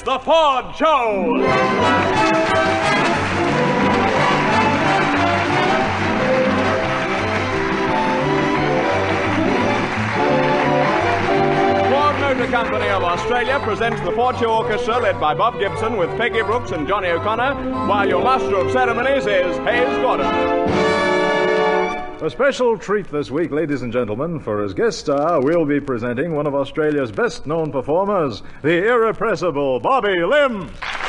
the Ford Show. Motor Company of Australia presents the Ford Show Orchestra, led by Bob Gibson with Peggy Brooks and Johnny O'Connor, while your master of ceremonies is Hayes Gordon. A special treat this week, ladies and gentlemen. For his guest star, we'll be presenting one of Australia's best-known performers, the irrepressible Bobby Limms.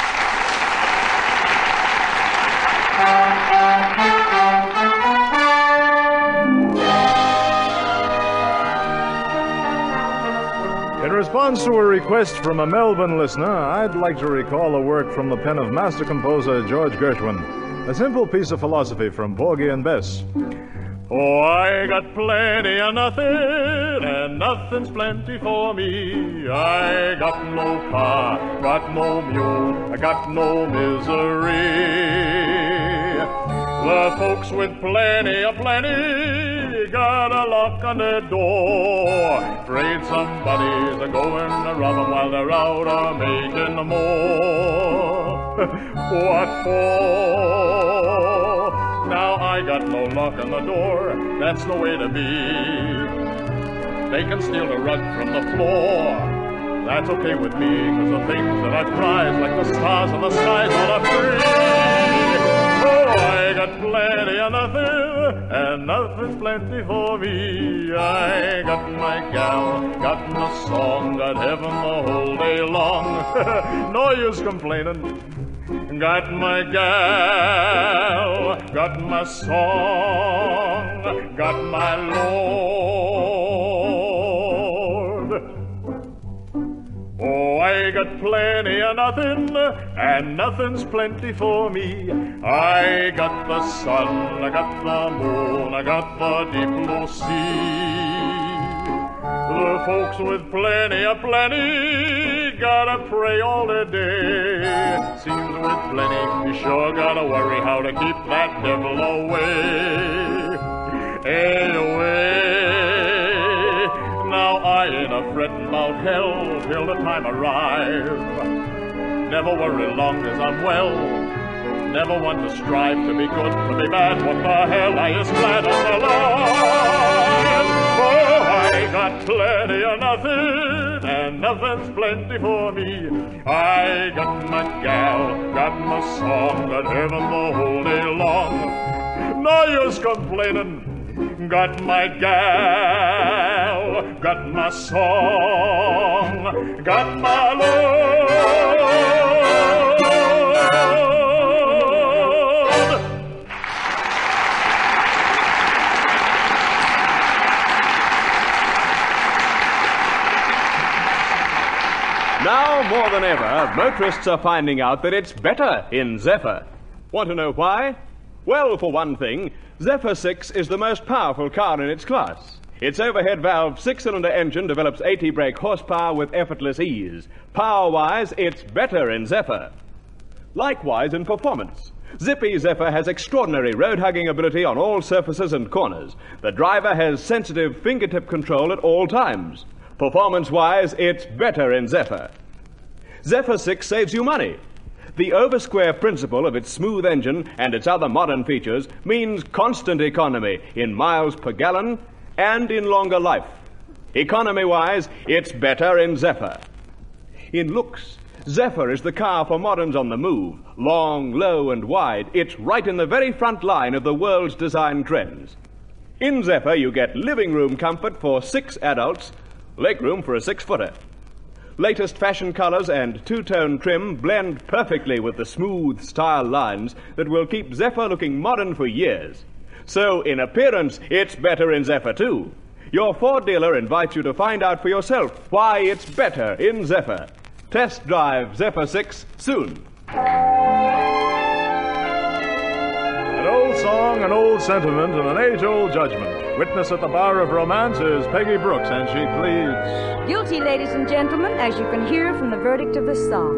In response to a request from a Melbourne listener, I'd like to recall a work from the pen of master composer George Gershwin. A simple piece of philosophy from Porgy and Bess. Oh, I got plenty of nothing, and nothing's plenty for me. I got no car, got no mule, I got no misery. The folks with plenty got a lock on their door. Afraid somebody's a-going to rob them while they're out making more. What for? Now I got no lock on the door. That's the way to be. They can steal the rug from the floor. That's okay with me, 'cause the things that I prize, like the stars in the skies, are free. Oh, I got plenty of nothing, and nothing's plenty for me. I got my gal, got my song, got heaven the whole day long. No use complaining. Got my gal, got my song, got my Lord. Oh, I got plenty of nothing, and nothing's plenty for me. I got the sun, I got the moon, I got the deep blue sea. The folks with plenty gotta pray all the day. Seems with plenty, you sure gotta worry how to keep that devil away. Anyway, now I ain't a-frettin' about hell till the time arrive. Never worry long as I'm well. Never want to strive to be good, to be bad. What the hell, I is glad I'm alive. Oh, I got plenty of nothing, and nothing's plenty for me. I got my gal, got my song, got heaven the whole day long. No use complaining. Got my gal, got my song, got my Lord. Now, more than ever, motorists are finding out that it's better in Zephyr. Want to know why? Well, for one thing, Zephyr 6 is the most powerful car in its class. Its overhead valve six-cylinder engine develops 80 brake horsepower with effortless ease. Power-wise, it's better in Zephyr. Likewise in performance. Zippy Zephyr has extraordinary road-hugging ability on all surfaces and corners. The driver has sensitive fingertip control at all times. Performance-wise, it's better in Zephyr. Zephyr 6 saves you money. The over-square principle of its smooth engine and its other modern features means constant economy in miles per gallon and in longer life. Economy-wise, it's better in Zephyr. In looks, Zephyr is the car for moderns on the move. Long, low, and wide, it's right in the very front line of the world's design trends. In Zephyr, you get living room comfort for 6 adults, legroom for a 6-footer. Latest fashion colors and two-tone trim blend perfectly with the smooth style lines that will keep Zephyr looking modern for years. So, in appearance, it's better in Zephyr, too. Your Ford dealer invites you to find out for yourself why it's better in Zephyr. Test drive Zephyr 6 soon. An old song, an old sentiment, and an age-old judgment. Witness at the bar of romance is Peggy Brooks, and she pleads... Guilty, ladies and gentlemen, as you can hear from the verdict of the song.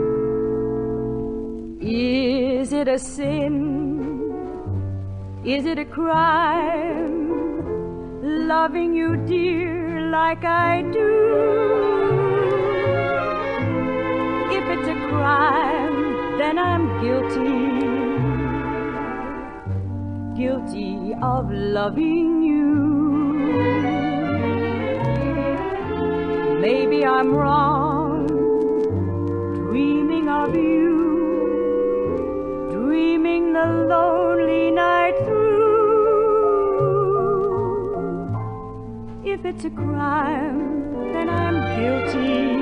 Is it a sin? Is it a crime? Loving you, dear, like I do. If it's a crime, then I'm guilty. Guilty of loving you. Maybe I'm wrong, dreaming of you, dreaming the lonely night through. If it's a crime, then I'm guilty.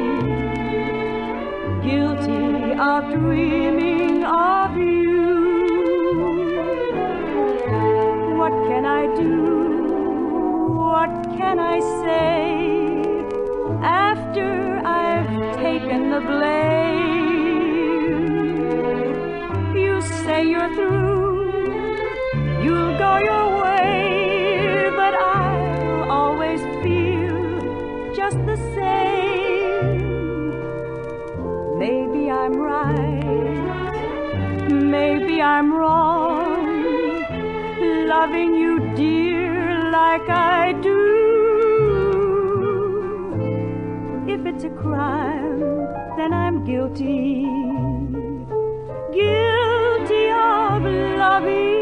Guilty of dreaming of you. What can I do? What can I say after I've taken the blame? You say you're through, you'll go your way, but I'll always feel just the same. Maybe I'm right, maybe I'm wrong, loving you, dear, like I do. If it's a crime, then I'm guilty. Guilty of loving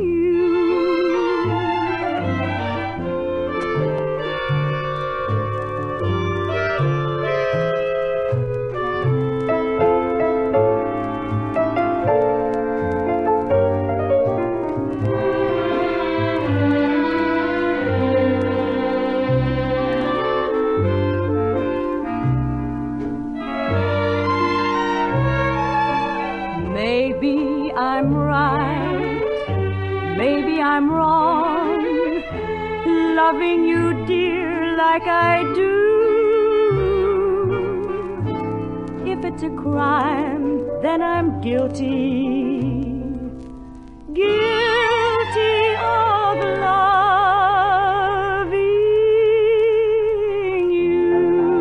Maybe I'm right, maybe I'm wrong, loving you, dear, like I do. If it's a crime, then I'm guilty. Guilty of loving you.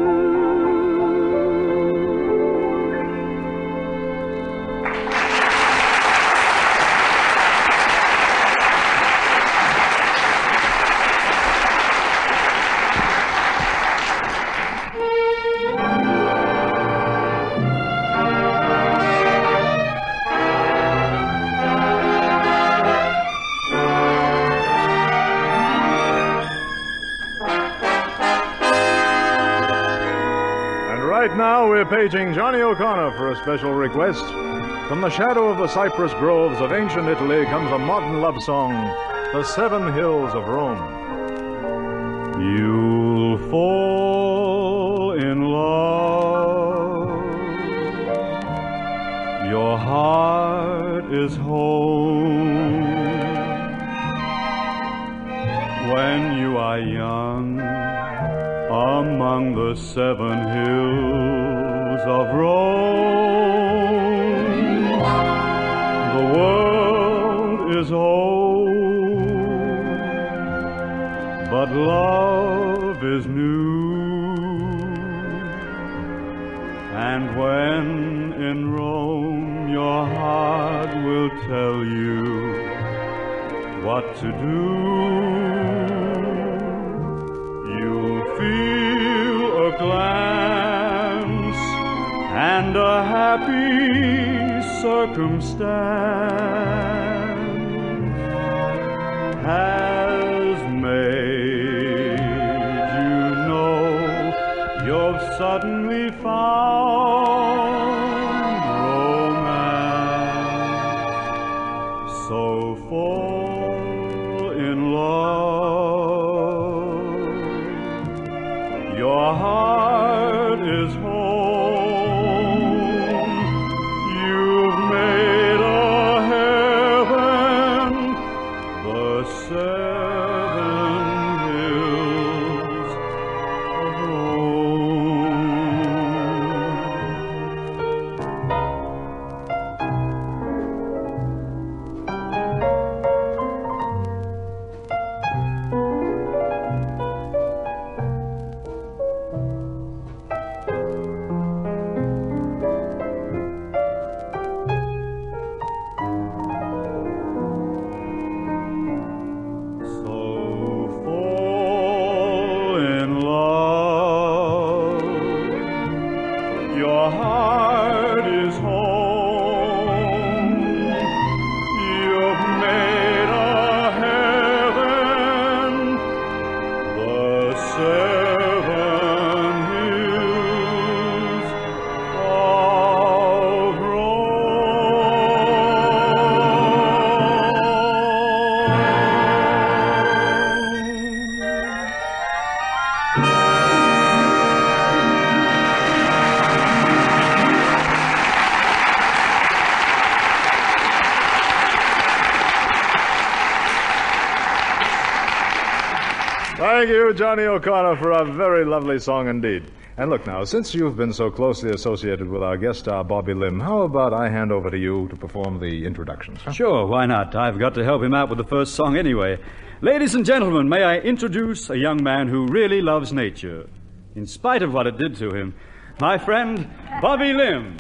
Right now, we're paging Johnny O'Connor for a special request. From the shadow of the cypress groves of ancient Italy comes a modern love song, The Seven Hills of Rome. You'll fall in love. Your heart is home. When you are young, among the seven hills of Rome, the world is old, but love is new. And when in Rome, your heart will tell you what to do. Feel a glance and a happy circumstance has made you know you've suddenly found romance. So fall in love. Your heart is home. You've made a heaven, the seven hills of Rome. Thank you, Johnny O'Connor, for a very lovely song indeed. And look now, since you've been so closely associated with our guest star, Bobby Lim, how about I hand over to you to perform the introductions? Huh? Sure, why not? I've got to help him out with the first song anyway. Ladies and gentlemen, may I introduce a young man who really loves nature, in spite of what it did to him, my friend, Bobby Lim.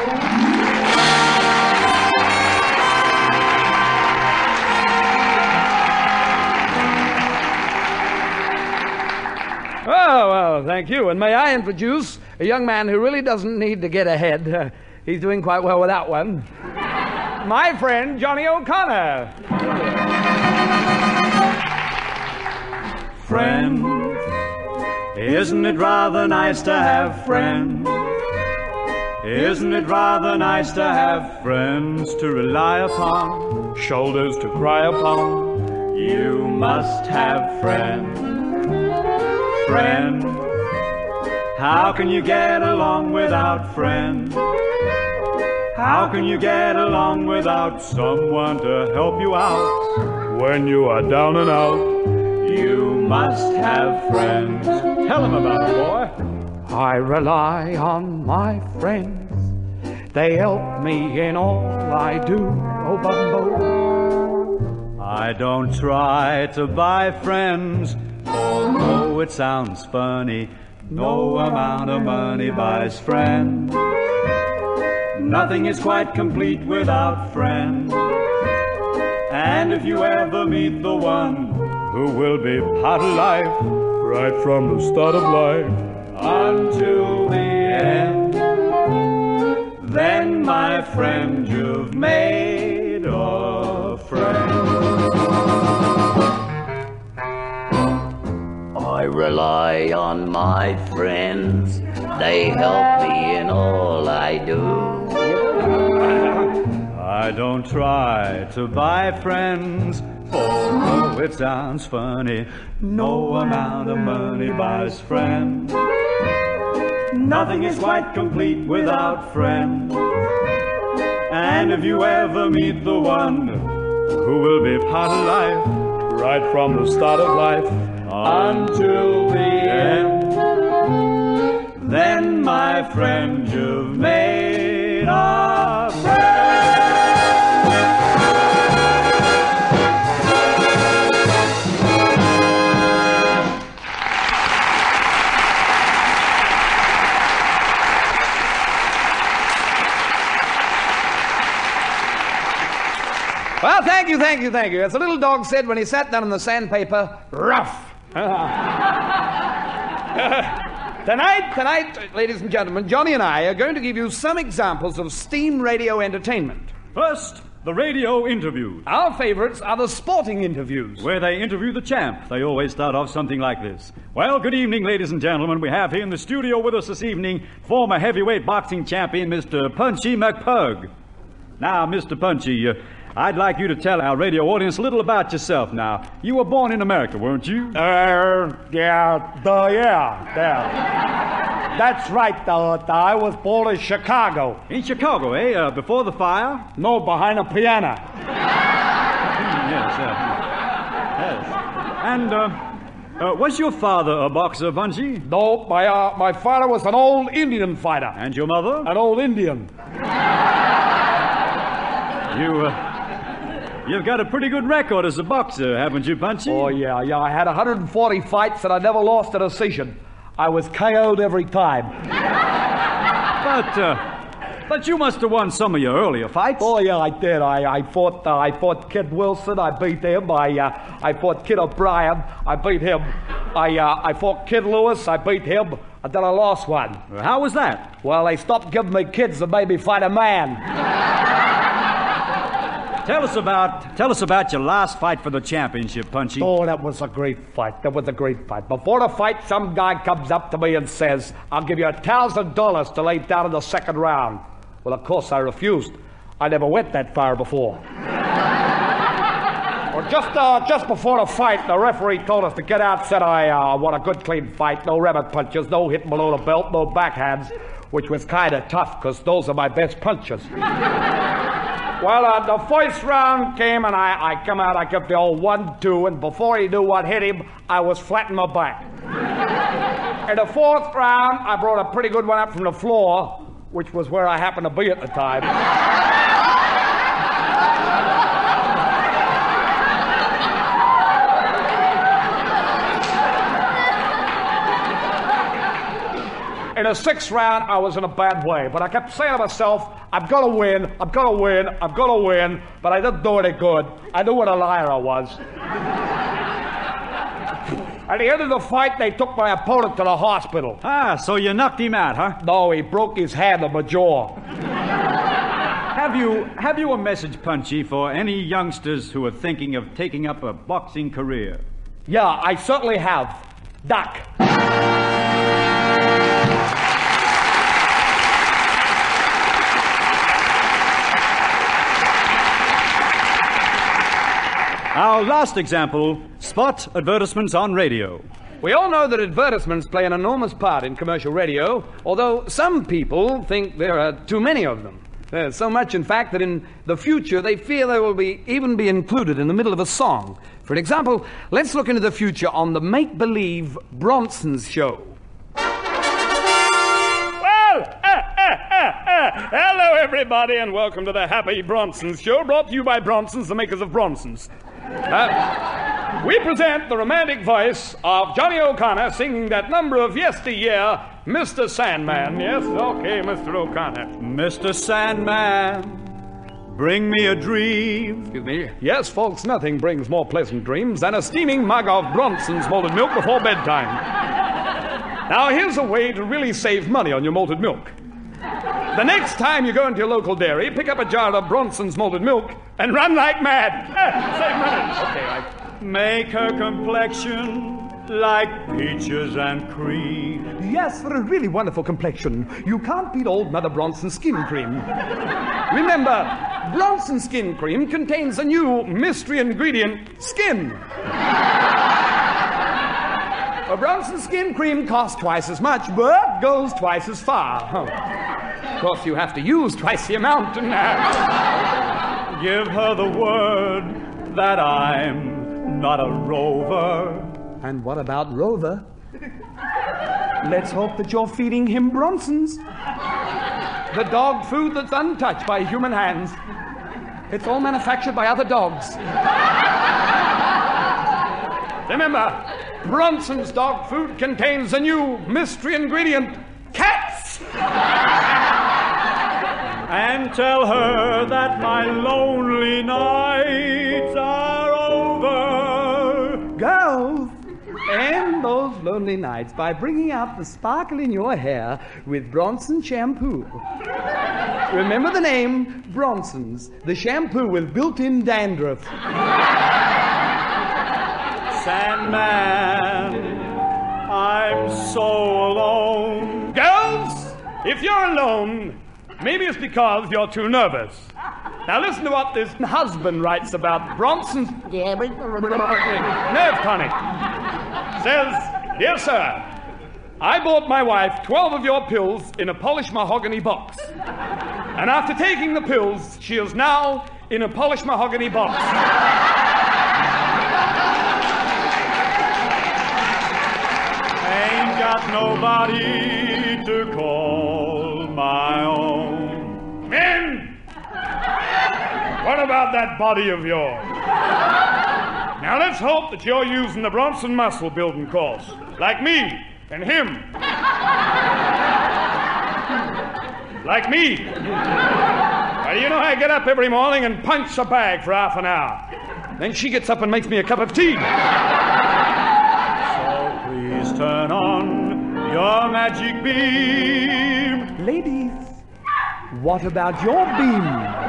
Oh, well, thank you. And may I introduce a young man who really doesn't need to get ahead. He's doing quite well with that one. My friend, Johnny O'Connor. Friends, isn't it rather nice to have friends? Isn't it rather nice to have friends to rely upon, shoulders to cry upon? You must have friends. Friend, how can you get along without friends? How can you get along without someone to help you out when you are down and out? You must have friends. Tell them about it, boy. I rely on my friends. They help me in all I do. Oh, bumbo. I don't try to buy friends, although it sounds funny. No amount of money buys friends. Nothing is quite complete without friends. And if you ever meet the one who will be part of life, right from the start of life until the end, then, my friend, you've made a friend. I rely on my friends. They help me in all I do. I don't try to buy friends, although it sounds funny. No amount of money buys friends. Nothing is quite complete without friends. And if you ever meet the one who will be part of life, right from the start of life until the end, then, my friend, you've made a friend. Well, thank you, thank you, thank you. As the little dog said when he sat down on the sandpaper, rough. Tonight, ladies and gentlemen, Johnny and I are going to give you some examples of steam radio entertainment. First, the radio interviews, Our favorites are the sporting interviews. where they interview the champ. They always start off something like this. Well, good evening, ladies and gentlemen. We have here in the studio with us this evening former heavyweight boxing champion, Mr. Punchy McPug. Now, Mr. Punchy, I'd like you to tell our radio audience a little about yourself now. You were born in America, weren't you? Yeah. That's right. I was born in Chicago. In Chicago, eh? Before the fire? No, behind a piano. Yes. And, was your father a boxer, Punchy? No, my father was an old Indian fighter. And your mother? An old Indian. You've got a pretty good record as a boxer, haven't you, Punchy? Oh, yeah. I had 140 fights and I never lost a decision. I was KO'd every time. But you must have won some of your earlier fights. Oh, yeah, I did. I fought Kid Wilson. I beat him. I fought Kid O'Brien. I beat him. I fought Kid Lewis. I beat him. And then I lost one. How was that? Well, they stopped giving me kids and made me fight a man. Tell us about your last fight for the championship, Punchy. Oh, that was a great fight. Before the fight, some guy comes up to me and says, I'll give you $1,000 to lay down in the second round. Well, of course, I refused. I never went that far before. Well, just before the fight, the referee told us to get out, said I want a good, clean fight, no rabbit punches, no hitting below the belt, no backhands, which was kind of tough, because those are my best punches. Well, the first round came, and I come out, I kept the old 1-2, and before he knew what hit him, I was flat in my back. In the fourth round, I brought a pretty good one up from the floor, which was where I happened to be at the time. In the sixth round, I was in a bad way, but I kept saying to myself, I've got to win, I've got to win, I've got to win, but I didn't do any good. I knew what a liar I was. At the end of the fight, they took my opponent to the hospital. Ah, so you knocked him out, huh? No, he broke his hand on my jaw. Have you a message, Punchy, for any youngsters who are thinking of taking up a boxing career? Yeah, I certainly have. Duck. Our last example, spot advertisements on radio. We all know that advertisements play an enormous part in commercial radio, although some people think there are too many of them. There's so much, in fact, that in the future they fear they will even be included in the middle of a song. For example, let's look into the future on the make-believe Bronson's show. Hello, everybody, and welcome to the Happy Bronson's Show, brought to you by Bronson's, the makers of Bronson's. We present the romantic voice of Johnny O'Connor singing that number of yesteryear, Mr. Sandman. Yes, okay, Mr. O'Connor. Mr. Sandman, bring me a dream. Excuse me? Yes, folks, nothing brings more pleasant dreams than a steaming mug of Bronson's malted milk before bedtime. Now, here's a way to really save money on your malted milk. The next time you go into your local dairy, pick up a jar of Bronson's malted milk and run like mad. Save money. Okay, Make her complexion like peaches and cream. Yes, for a really wonderful complexion. You can't beat old Mother Bronson's skin cream. Remember, Bronson skin cream contains a new mystery ingredient, skin. A Bronson skin cream costs twice as much, but goes twice as far. Of course, you have to use twice the amount. Give her the word that I'm not a rover. And what about Rover? Let's hope that you're feeding him Bronson's. The dog food that's untouched by human hands. It's all manufactured by other dogs. Remember, Bronson's dog food contains a new mystery ingredient, cats! And tell her that my lonely nights are over. Girls, end those lonely nights by bringing out the sparkle in your hair with Bronson shampoo. Remember the name, Bronson's, the shampoo with built-in dandruff. Sandman, I'm so alone. Girls, if you're alone, maybe it's because you're too nervous. Now listen to what this husband writes about Bronson's nerve tonic. Says, "Dear sir, I bought my wife 12 of your pills in a polished mahogany box. And after taking the pills, she is now in a polished mahogany box." Ain't got nobody to call my own. Men! What about that body of yours? Now let's hope that you're using the Bronson muscle building course, like me and him. Like me. Well, you know, I get up every morning and punch a bag for half an hour. Then she gets up and makes me a cup of tea. Please turn on your magic beam. Ladies, what about your beam?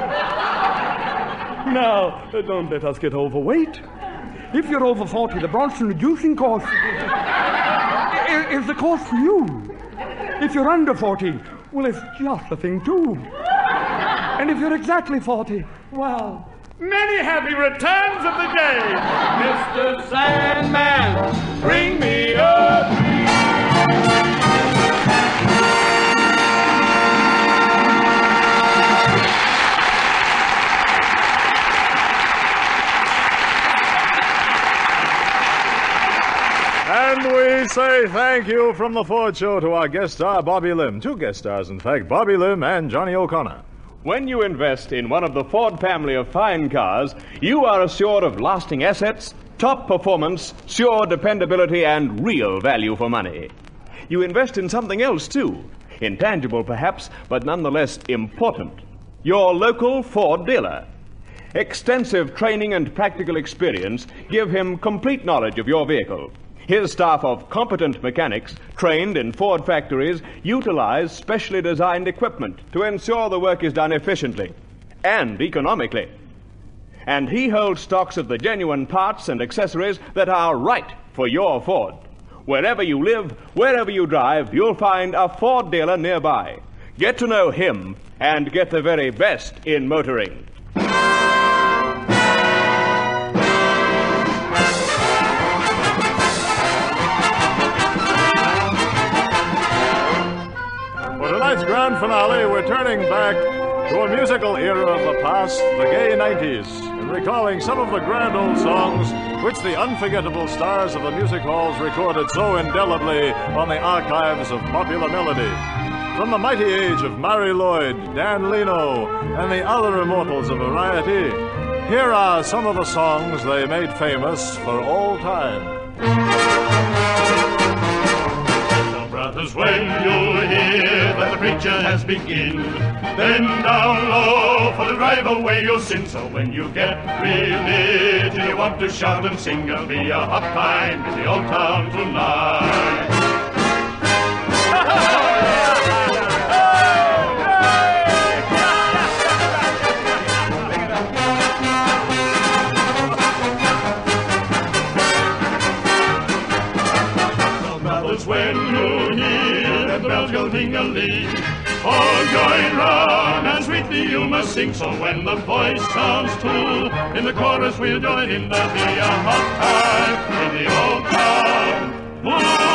Now, don't let us get overweight. If you're over 40, the Bronson reducing course is the course for you. If you're under 40, well, it's just the thing, too. And if you're exactly 40, well, many happy returns of the day. Mr. Sandman, bring me a dream. Let's say thank you from the Ford Show to our guest star, Bobby Lim. Two guest stars, in fact, Bobby Lim and Johnny O'Connor. When you invest in one of the Ford family of fine cars, you are assured of lasting assets, top performance, sure dependability, and real value for money. You invest in something else, too. Intangible, perhaps, but nonetheless important. Your local Ford dealer. Extensive training and practical experience give him complete knowledge of your vehicle. His staff of competent mechanics, trained in Ford factories, utilize specially designed equipment to ensure the work is done efficiently and economically. And he holds stocks of the genuine parts and accessories that are right for your Ford. Wherever you live, wherever you drive, you'll find a Ford dealer nearby. Get to know him and get the very best in motoring. Tonight's grand finale, we're turning back to a musical era of the past, the gay 90s, and recalling some of the grand old songs which the unforgettable stars of the music halls recorded so indelibly on the archives of popular melody. From the mighty age of Mary Lloyd, Dan Leno, and the other immortals of variety, here are some of the songs they made famous for all time. Brothers, when you hear that the preacher has begin, bend down low for the drive away your sin. So when you get religion, you want to shout and sing. It'll be a hot time in the old town tonight. When you hear that bells go ting-a-ling, all join round and sweetly you must sing. So when the voice sounds too, in the chorus we'll join in. There'll be a hot time in the old town tonight.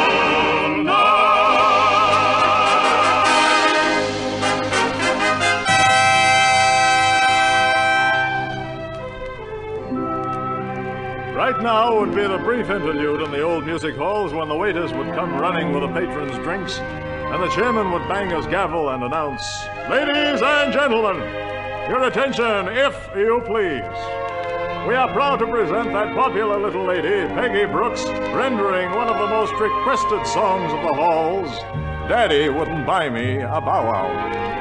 Right now would be the brief interlude in the old music halls when the waiters would come running with the patrons' drinks, and the chairman would bang his gavel and announce, "Ladies and gentlemen, your attention, if you please. We are proud to present that popular little lady, Peggy Brooks, rendering one of the most requested songs of the halls, Daddy Wouldn't Buy Me a Bow Wow."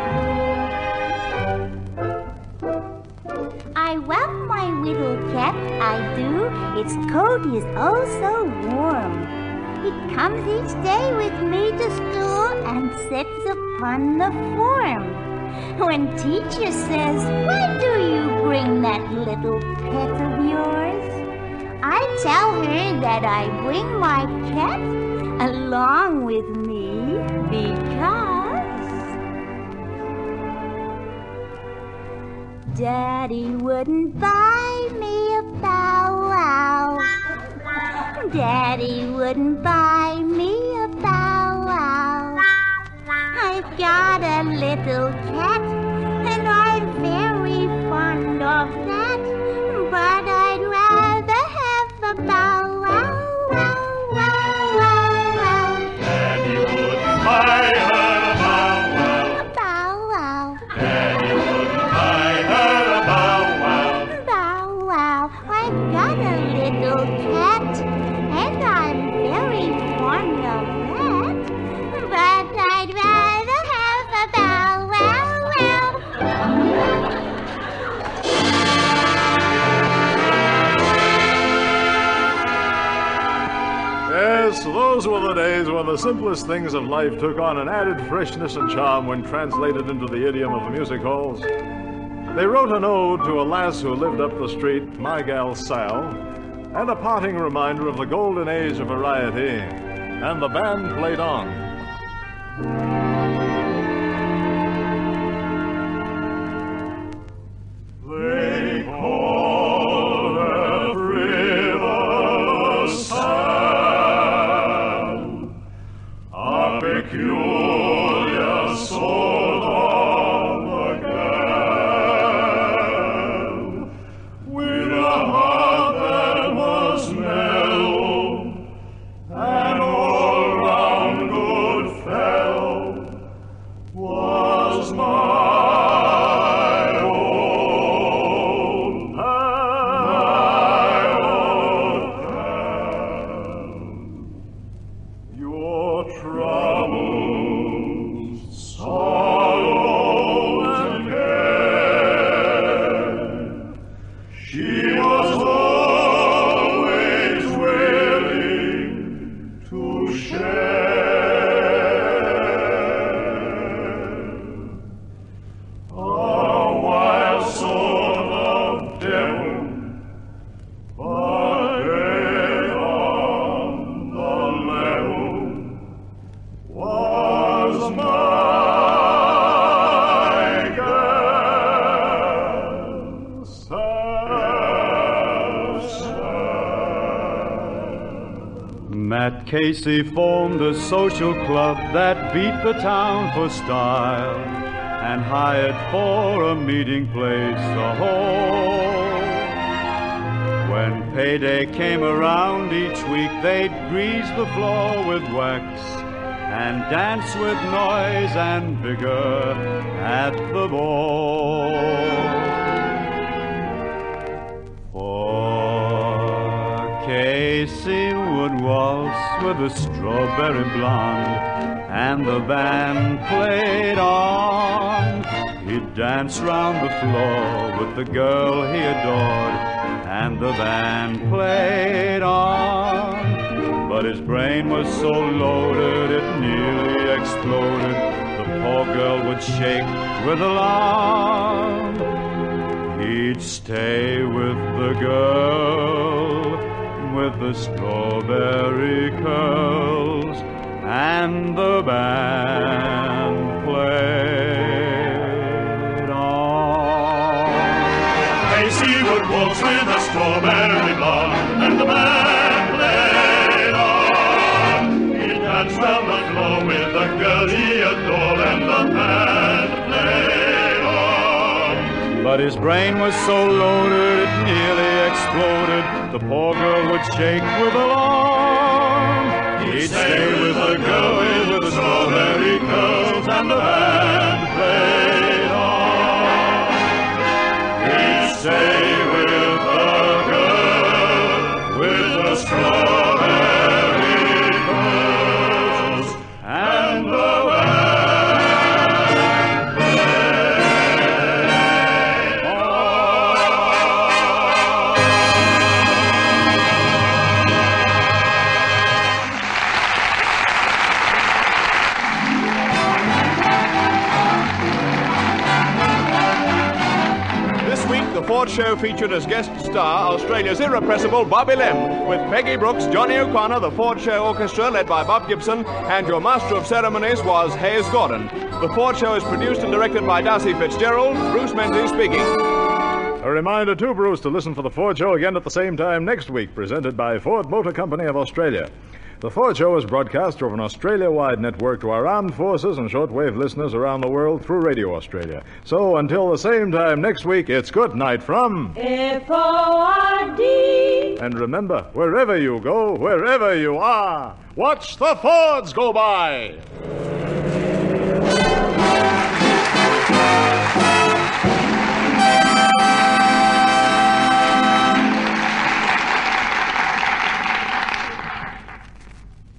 I love my little cat, I do. Its coat is oh so warm. It comes each day with me to school and sits upon the form. When teacher says, "Why do you bring that little pet of yours?" I tell her that I bring my cat along with me because Daddy wouldn't buy me a bow wow. Daddy wouldn't buy me a bow wow. I've got a little cat, and I'm very fond of that. But I'd rather have a bow wow, wow, wow, wow, wow. Daddy wouldn't buy her a bow wow. A bow wow. Daddy wouldn't buy her a bow wow. Bow wow. I've got a little cat, and I'm very fond of that. But I'd rather have a bow wow wow. Yes, those were the days when the simplest things of life took on an added freshness and charm when translated into the idiom of the music halls. They wrote an ode to a lass who lived up the street, my gal Sal, and a parting reminder of the golden age of variety, and the band played on. They call that river Sam, a peculiar sort of a gal, with a heart that was mellow and Matt Casey formed a social club that beat the town for style and hired for a meeting place a hole. When payday came around each week, they'd grease the floor with wax and dance with noise and vigor at the ball. Casey would waltz with a strawberry blonde, and the band played on. He'd dance round the floor with the girl he adored, and the band played on. But his brain was so loaded it nearly exploded. The poor girl would shake with alarm. He'd stay with the girl with the strawberry curls, and the band played on. Casey would waltz with a strawberry blonde, and the band played on. He'd dance round the floor with the girl he adored, and the band played on. But his brain was so loaded it nearly exploded. The poor girl would shake with alarm. He'd stay with the girl with the strawberry curls, and the band played on. He'd stay with the girl with the strawberry curls, and the The Ford Show featured as guest star Australia's irrepressible Bobby Lem, with Peggy Brooks, Johnny O'Connor, the Ford Show Orchestra led by Bob Gibson, and your master of ceremonies was Hayes Gordon. The Ford Show is produced and directed by Darcy Fitzgerald. Bruce Menzies speaking. A reminder too, Bruce, to listen for the Ford Show again at the same time next week, presented by Ford Motor Company of Australia. The Ford Show is broadcast over an Australia-wide network to our armed forces and shortwave listeners around the world through Radio Australia. So until the same time next week, it's good night from F-O-R-D. And remember, wherever you go, wherever you are, watch the Fords go by.